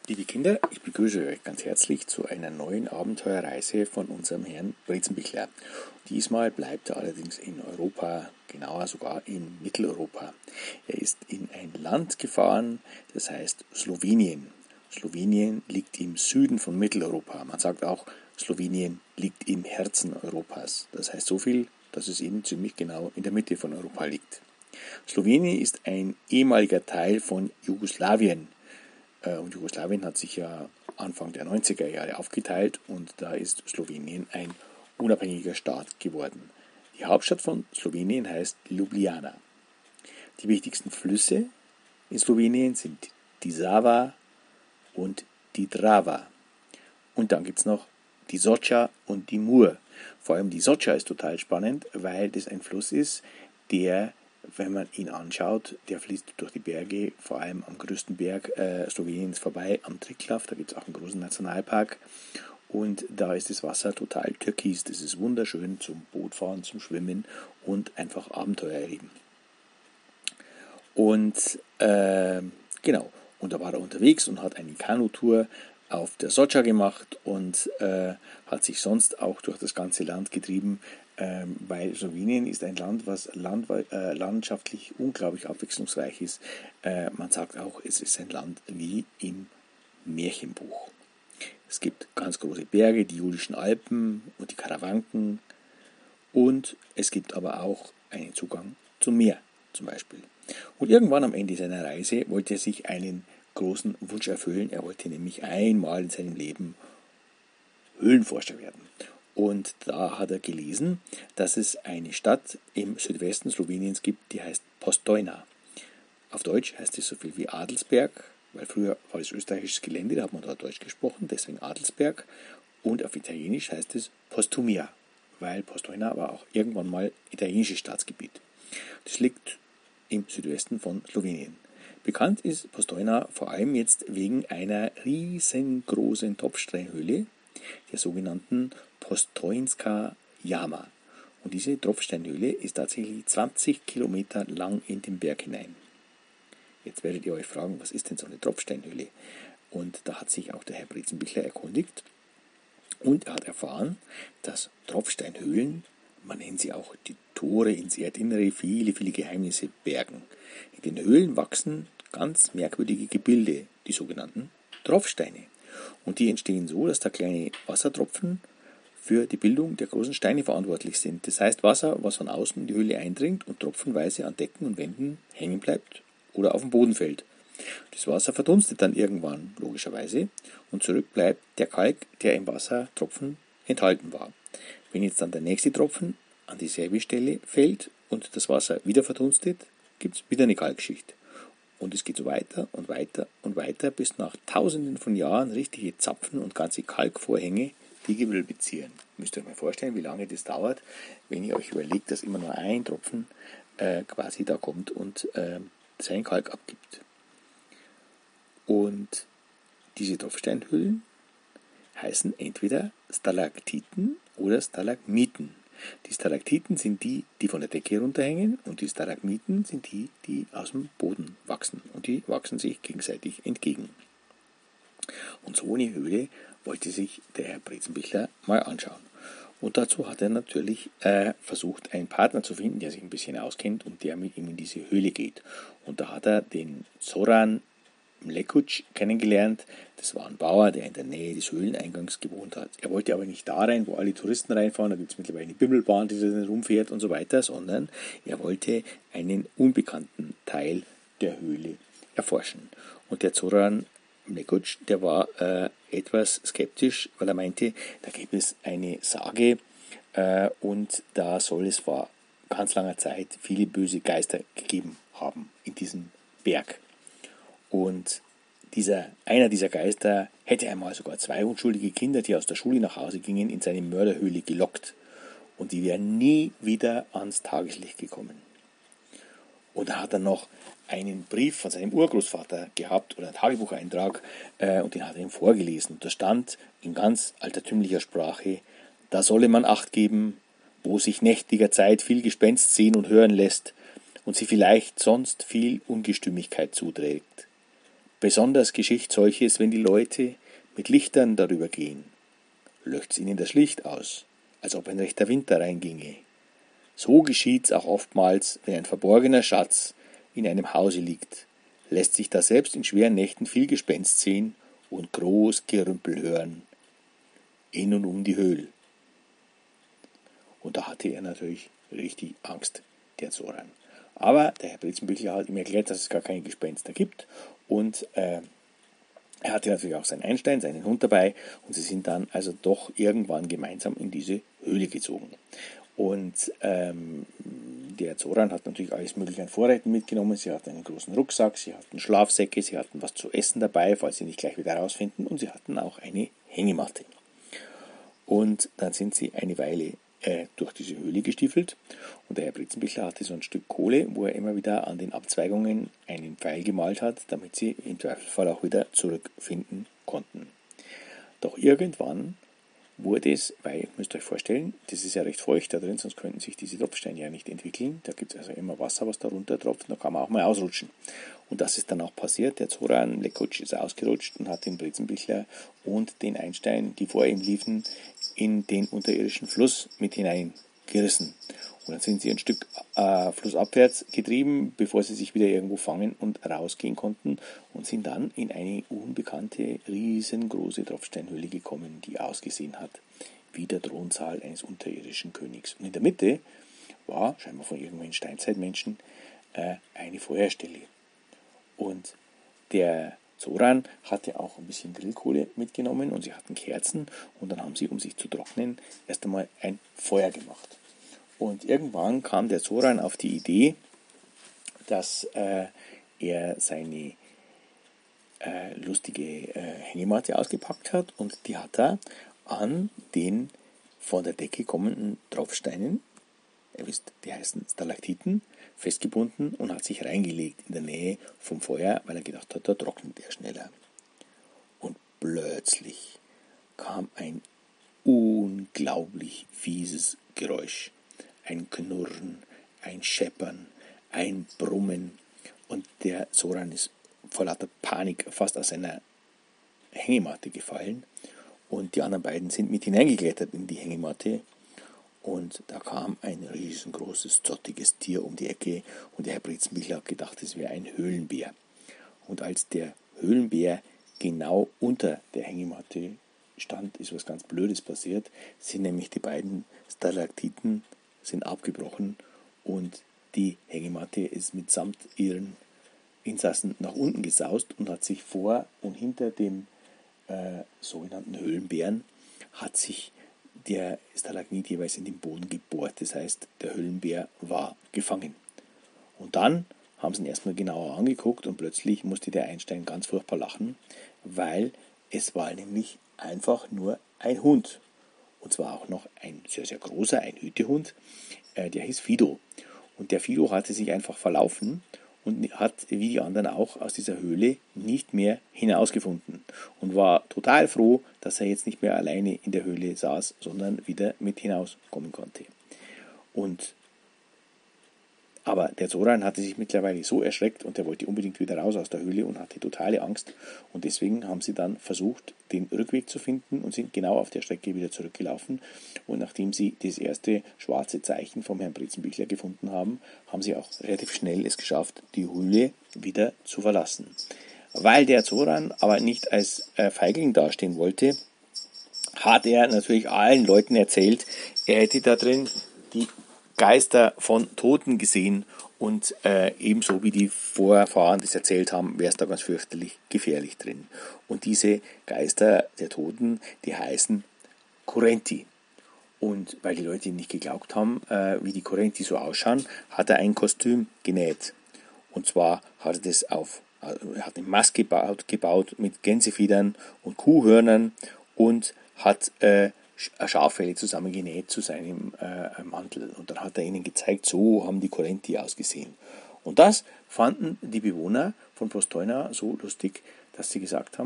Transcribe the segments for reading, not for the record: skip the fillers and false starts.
Liebe Kinder, ich begrüße euch ganz herzlich zu einer neuen Abenteuerreise von unserem Herrn Brezenbichler. Diesmal bleibt er allerdings in Europa, genauer sogar in Mitteleuropa. Er ist in ein Land gefahren, das heißt Slowenien. Slowenien liegt im Süden von Mitteleuropa. Man sagt auch, Slowenien liegt im Herzen Europas. Das heißt so viel, dass es eben ziemlich genau in der Mitte von Europa liegt. Slowenien ist ein ehemaliger Teil von Jugoslawien. Und Jugoslawien hat sich ja Anfang der 90er Jahre aufgeteilt und da ist Slowenien ein unabhängiger Staat geworden. Die Hauptstadt von Slowenien heißt Ljubljana. Die wichtigsten Flüsse in Slowenien sind die Sava und die Drava. Und dann gibt es noch die Soča und die Mur. Vor allem die Soča ist total spannend, weil das ein Fluss ist, der, wenn man ihn anschaut, der fließt durch die Berge, vor allem am größten Berg Sloweniens vorbei, am Triglav. Da gibt es auch einen großen Nationalpark. Und da ist das Wasser total türkis. Das ist wunderschön zum Bootfahren, zum Schwimmen und einfach Abenteuer erleben. Und genau, und da war er unterwegs und hat eine Kanutour auf der Soča gemacht und hat sich sonst auch durch das ganze Land getrieben, weil Slowenien ist ein Land, was landschaftlich unglaublich abwechslungsreich ist. Man sagt auch, es ist ein Land wie im Märchenbuch. Es gibt ganz große Berge, die Julischen Alpen und die Karawanken, und es gibt aber auch einen Zugang zum Meer zum Beispiel. Und irgendwann am Ende seiner Reise wollte er sich einen großen Wunsch erfüllen. Er wollte nämlich einmal in seinem Leben Höhlenforscher werden. Und da hat er gelesen, dass es eine Stadt im Südwesten Sloweniens gibt, die heißt Postojna. Auf Deutsch heißt es so viel wie Adelsberg, weil früher war es österreichisches Gelände, da hat man da Deutsch gesprochen, deswegen Adelsberg. Und auf Italienisch heißt es Postumia, weil Postojna war auch irgendwann mal italienisches Staatsgebiet. Das liegt im Südwesten von Slowenien. Bekannt ist Postojna vor allem jetzt wegen einer riesengroßen Tropfsteinhöhle, der sogenannten Postojnska Jama. Und diese Tropfsteinhöhle ist tatsächlich 20 Kilometer lang in den Berg hinein. Jetzt werdet ihr euch fragen, was ist denn so eine Tropfsteinhöhle? Und da hat sich auch der Herr Brezenbichler erkundigt und er hat erfahren, dass Tropfsteinhöhlen, man nennt sie auch die Tore ins Erdinnere, viele, viele Geheimnisse bergen. In den Höhlen wachsen ganz merkwürdige Gebilde, die sogenannten Tropfsteine. Und die entstehen so, dass da kleine Wassertropfen für die Bildung der großen Steine verantwortlich sind. Das heißt Wasser, was von außen in die Höhle eindringt und tropfenweise an Decken und Wänden hängen bleibt oder auf dem Boden fällt. Das Wasser verdunstet dann irgendwann, logischerweise, und zurück bleibt der Kalk, der im Wassertropfen enthalten war. Wenn jetzt dann der nächste Tropfen an dieselbe Stelle fällt und das Wasser wieder verdunstet, gibt es wieder eine Kalkschicht. Und es geht so weiter und weiter und weiter, bis nach Tausenden von Jahren richtige Zapfen und ganze Kalkvorhänge die Gewölbe zieren. Müsst ihr euch mal vorstellen, wie lange das dauert, wenn ihr euch überlegt, dass immer nur ein Tropfen quasi da kommt und seinen Kalk abgibt. Und diese Tropfsteinhöhlen heißen entweder Stalaktiten oder Stalagmiten. Die Stalaktiten sind die, die von der Decke runterhängen, und die Stalagmiten sind die, die aus dem Boden wachsen. Und die wachsen sich gegenseitig entgegen. Und so eine Höhle wollte sich der Herr Brezenbichler mal anschauen. Und dazu hat er natürlich versucht, einen Partner zu finden, der sich ein bisschen auskennt und der mit ihm in diese Höhle geht. Und da hat er den Zoran Mlekuc kennengelernt. Das war ein Bauer, der in der Nähe des Höhleneingangs gewohnt hat. Er wollte aber nicht da rein, wo alle Touristen reinfahren, da gibt es mittlerweile eine Bimmelbahn, die da rumfährt und so weiter, sondern er wollte einen unbekannten Teil der Höhle erforschen. Und der Zoran Mlekuc, der war etwas skeptisch, weil er meinte, da gibt es eine Sage und da soll es vor ganz langer Zeit viele böse Geister gegeben haben in diesem Berg. Und einer dieser Geister hätte einmal sogar 2 unschuldige Kinder, die aus der Schule nach Hause gingen, in seine Mörderhöhle gelockt. Und die wären nie wieder ans Tageslicht gekommen. Und da hat er noch einen Brief von seinem Urgroßvater gehabt oder einen Tagebucheintrag und den hat er ihm vorgelesen. Und da stand in ganz altertümlicher Sprache: Da solle man Acht geben, wo sich nächtiger Zeit viel Gespenst sehen und hören lässt und sie vielleicht sonst viel Ungestümigkeit zuträgt. Besonders geschieht solches, wenn die Leute mit Lichtern darüber gehen. Löscht's ihnen das Licht aus, als ob ein rechter Winter reinginge. So geschieht's auch oftmals, wenn ein verborgener Schatz in einem Hause liegt, lässt sich da selbst in schweren Nächten viel Gespenst sehen und groß Gerümpel hören, in und um die Höhle. Und da hatte er natürlich richtig Angst, der Zoran. Aber der Herr Brezenbüchler hat ihm erklärt, dass es gar keine Gespenster gibt. Und er hatte natürlich auch seinen Einstein, seinen Hund dabei. Und sie sind dann also doch irgendwann gemeinsam in diese Höhle gezogen. Und der Zoran hat natürlich alles Mögliche an Vorräten mitgenommen. Sie hatten einen großen Rucksack, sie hatten Schlafsäcke, sie hatten was zu essen dabei, falls sie nicht gleich wieder rausfinden. Und sie hatten auch eine Hängematte. Und dann sind sie eine Weile durch diese Höhle gestiefelt. Und der Herr Brezenbichler hatte so ein Stück Kohle, wo er immer wieder an den Abzweigungen einen Pfeil gemalt hat, damit sie im Zweifelsfall auch wieder zurückfinden konnten. Doch irgendwann wurde es, weil, ihr müsst euch vorstellen, das ist ja recht feucht da drin, sonst könnten sich diese Tropfsteine ja nicht entwickeln. Da gibt es also immer Wasser, was da runter tropft, da kann man auch mal ausrutschen. Und das ist dann auch passiert. Der Zoran Lekutsch ist ausgerutscht und hat den Brezenbichler und den Einstein, die vor ihm liefen, in den unterirdischen Fluss mit hineingerissen. Und dann sind sie ein Stück flussabwärts getrieben, bevor sie sich wieder irgendwo fangen und rausgehen konnten und sind dann in eine unbekannte, riesengroße Tropfsteinhöhle gekommen, die ausgesehen hat wie der Thronsaal eines unterirdischen Königs. Und in der Mitte war, scheinbar von irgendwelchen Steinzeitmenschen, eine Feuerstelle. Und der Zoran hatte auch ein bisschen Grillkohle mitgenommen und sie hatten Kerzen und dann haben sie, um sich zu trocknen, erst einmal ein Feuer gemacht. Und irgendwann kam der Zoran auf die Idee, dass er seine lustige Hängematte ausgepackt hat und die hat er an den von der Decke kommenden Tropfsteinen, ihr wisst, die heißen Stalaktiten, festgebunden und hat sich reingelegt in der Nähe vom Feuer, weil er gedacht hat, da trocknet er schneller. Und plötzlich kam ein unglaublich fieses Geräusch. Ein Knurren, ein Scheppern, ein Brummen. Und der Zoran ist vor lauter Panik fast aus seiner Hängematte gefallen. Und die anderen beiden sind mit hineingeklettert in die Hängematte. Und da kam ein riesengroßes, zottiges Tier um die Ecke. Und der Herr Brezenbichler hat gedacht, es wäre ein Höhlenbär. Und als der Höhlenbär genau unter der Hängematte stand, ist was ganz Blödes passiert. Sind nämlich die beiden Stalaktiten sind abgebrochen und die Hängematte ist mitsamt ihren Insassen nach unten gesaust und hat sich vor und hinter dem sogenannten Höhlenbären hat sich der Stalagmit jeweils in den Boden gebohrt. Das heißt, der Höhlenbär war gefangen. Und dann haben sie ihn erstmal genauer angeguckt und plötzlich musste der Einstein ganz furchtbar lachen, weil es war nämlich einfach nur ein Hund. Und zwar auch noch ein sehr, sehr großer, ein Hütehund, der hieß Fido. Und der Fido hatte sich einfach verlaufen und hat, wie die anderen auch, aus dieser Höhle nicht mehr hinausgefunden. Und war total froh, dass er jetzt nicht mehr alleine in der Höhle saß, sondern wieder mit hinauskommen konnte. Aber der Zoran hatte sich mittlerweile so erschreckt und er wollte unbedingt wieder raus aus der Höhle und hatte totale Angst. Und deswegen haben sie dann versucht, den Rückweg zu finden und sind genau auf der Strecke wieder zurückgelaufen. Und nachdem sie das erste schwarze Zeichen vom Herrn Brezenbichler gefunden haben, haben sie auch relativ schnell es geschafft, die Höhle wieder zu verlassen. Weil der Zoran aber nicht als Feigling dastehen wollte, hat er natürlich allen Leuten erzählt, er hätte da drin die Geister von Toten gesehen und ebenso wie die Vorfahren das erzählt haben, wäre es da ganz fürchterlich gefährlich drin. Und diese Geister der Toten, die heißen Kurrenti. Und weil die Leute ihm nicht geglaubt haben, wie die Kurrenti so ausschauen, hat er ein Kostüm genäht. Und zwar hat er hat eine Maske gebaut mit Gänsefedern und Kuhhörnern und hat Schaffelle zusammengenäht zu seinem Mantel. Und dann hat er ihnen gezeigt, so haben die Kurrenti ausgesehen. Und das fanden die Bewohner von Postojna so lustig, dass sie gesagt haben,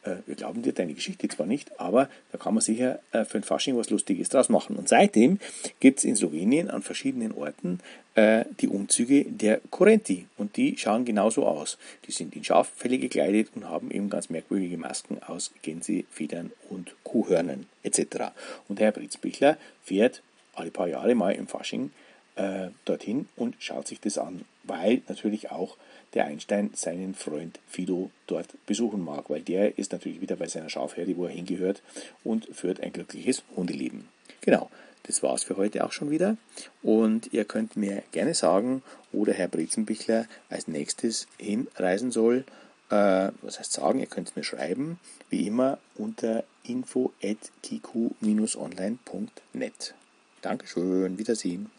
wir glauben dir deine Geschichte zwar nicht, aber da kann man sicher für ein Fasching was Lustiges draus machen. Und seitdem gibt es in Slowenien an verschiedenen Orten die Umzüge der Kurenti. Und die schauen genauso aus. Die sind in Schaffelle gekleidet und haben eben ganz merkwürdige Masken aus Gänsefedern und Kuhhörnern etc. Und Herr Britzbichler fährt alle paar Jahre mal im Fasching dorthin und schaut sich das an, weil natürlich auch der Einstein seinen Freund Fido dort besuchen mag, weil der ist natürlich wieder bei seiner Schafherde, wo er hingehört, und führt ein glückliches Hundeleben. Genau, das war's für heute auch schon wieder, und ihr könnt mir gerne sagen, wo der Herr Brezenbichler als nächstes hinreisen soll. Was heißt sagen, ihr könnt es mir schreiben, wie immer unter info@kiku-online.net. Dankeschön, Wiedersehen.